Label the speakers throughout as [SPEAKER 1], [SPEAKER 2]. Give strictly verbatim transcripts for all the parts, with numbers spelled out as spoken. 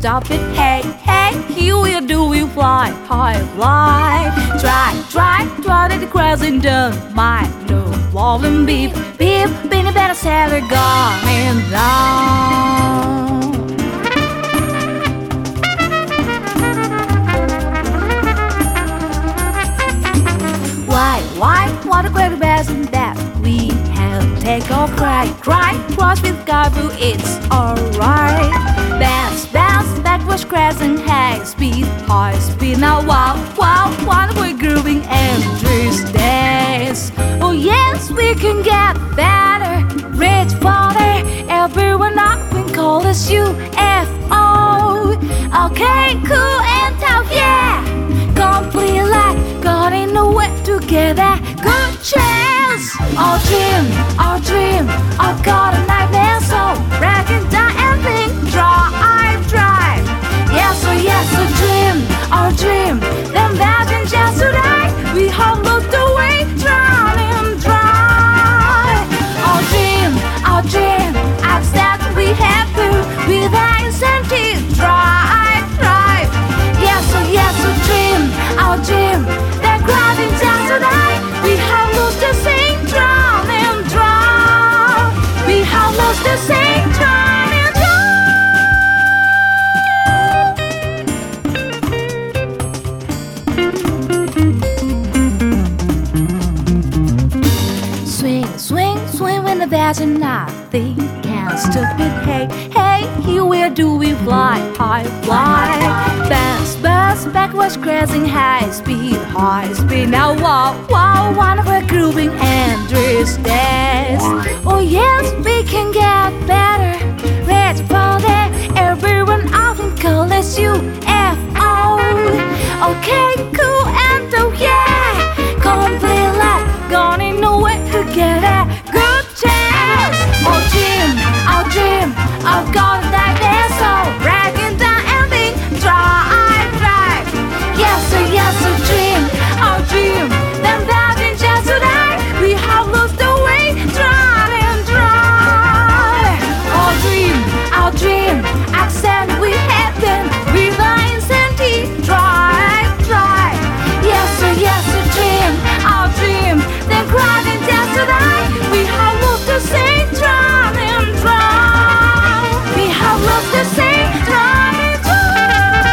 [SPEAKER 1] stop it. Hey, hey, here we are doing fly, high, fly. Try, try, try to the crossing down. My no problem, beep, beep, being better sailor gone and down. Why, why, what a great lesson that we have. Take off, cry, cry, cross with Gabu, it's alright. Bounce, bounce, backwards, crashing, high speed, high speed. Now wow, wow, what we're grooving endless days. Oh yes, we can get better, reach farther. Everyone up and call us U F O. Okay, cool and tough, yeah. Complete like got in the way together. Good chance. Our dream, our dream. I've got a nightmare, so breaking down and think, drive, drive. Yes, oh yes, a dream, our dream. Then imagine just today we have looked away, drowning dry. Our dream, our dream. I've said we have to with our incentive, drive, drive. Yes, oh yes, a dream, our dream. They're grabbing just today. We have lost the same, drowning dry. We have lost the same, drowning dry. Swing, swing, swing in the bed and nothing can stop it. Hey, hey, here we're doing fly, high, fly. Bounce, bounce, backwards, crashing, high speed, high speed. Now wow, wow, one of our grooving endless days. Oh yes, we can get better. Reach for that. Everyone often call us U F O. Okay, cool and oh yeah. Complete life, gone in no way together. Good chance. Our dream, our dream. I've got a nightmare, so breaking down and think, drive, drive. Yes, oh yes, a dream, our dream. Then imagine just today we have lost the way, drowning dry. Our dream, our dream. Accent we have been with our incentive, drive, drive. Yes, oh yes, a dream, our dream. Then crying just today we have lost the same, drowning dry. We have lost the same, drowning dry.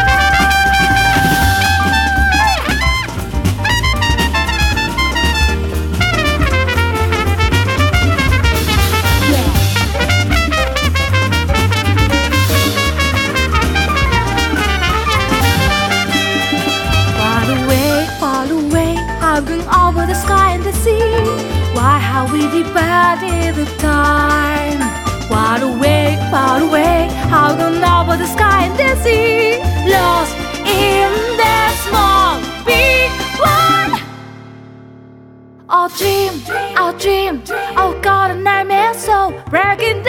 [SPEAKER 1] Far away, far away, hugging over the sky and the sea. Why have we divided the time? Far away, far away, hugging over the sky and the sea. Lost in that small, big one. Our dream, our dream, oh God, a nightmare, so breaking down.